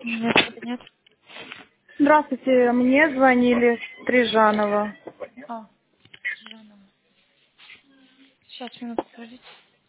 Нет, нет. Здравствуйте, мне звонили Стрижанова. А, Жанна. Сейчас, минуту, подождите.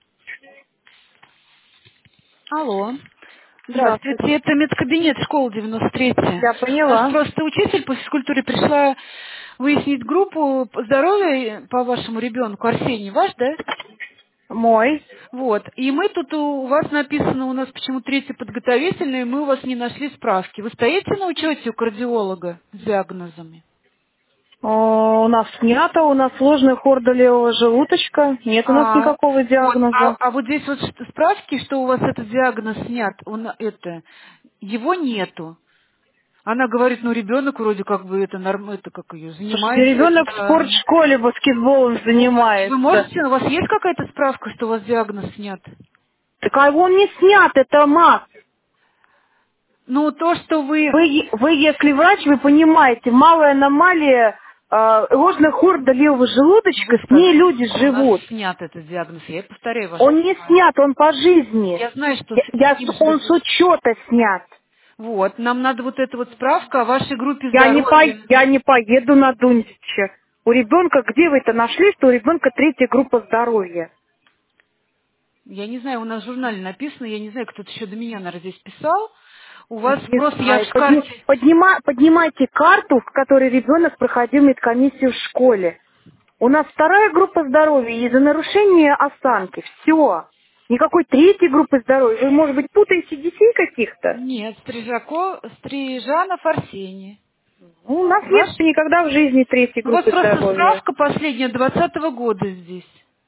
Алло. Здравствуйте, Здравствуйте. это медкабинет школы 93. Я У нас поняла. просто учитель по физкультуре пришла выяснить группу здоровья по вашему ребенку. Арсений ваш, да? Мой. Вот. И мы тут у вас написано, у нас почему третий подготовительный, мы у вас не нашли справки. Вы стоите на учете у кардиолога с диагнозами? У нас снято, у нас сложный хорда левого желудочка. Нет у нас А, никакого вот, диагноза. а вот здесь вот справки, что у вас этот диагноз снят, его нету. Она говорит, ну ребенок вроде как бы это это как ее Слушайте, занимается. ребенок в спортшколе баскетболом Вот. Вы занимается. можете, у вас есть какая-то справка, что у вас диагноз снят? Так а он не снят, это МАС. Ну, то, что вы... Вы, если врач, вы понимаете, малая аномалия, ложный хорда левого Вы желудочка, с ней сказали, люди что у нас живут. снят этот диагноз. Я повторяю ваши Он не слова. снят, он по жизни. Я знаю, что с ним Он с живут. учета снят. Вот, нам надо вот эта вот справка о вашей группе здоровья. Я не поеду на Дунича. У ребенка, где вы это нашли, что у ребенка третья группа здоровья? Я не знаю, у нас в журнале написано, я не знаю, кто-то еще до меня, наверное, здесь писал. У вас Не просто, я знаю. в карте... Поднимайте карту, в которой ребенок проходил медкомиссию в школе. У нас вторая группа здоровья из-за нарушения осанки. Все. Никакой третьей группы здоровья. Вы, может быть, путаете детей каких-то? Нет, Стрижанов Арсений. Ну, у нас Ваш? нет никогда в жизни третьей У вас группы просто здоровья. справка последняя 2020 года здесь.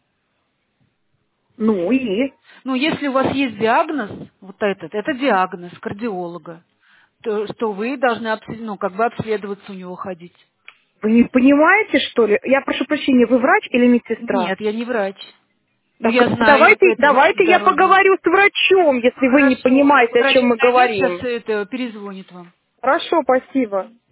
Ну и? Ну, если у вас есть диагноз, вот этот, это диагноз кардиолога, то что вы должны обследоваться у него ходить. Вы не понимаете, что ли? Я прошу прощения, вы врач или медсестра? Нет, я не врач. Но Так я знаю это ваше давайте я здоровье. поговорю с врачом, если вы не Хорошо. понимаете, о Врач чем мы зайдет, сейчас говорим. это перезвонит вам. Хорошо, спасибо.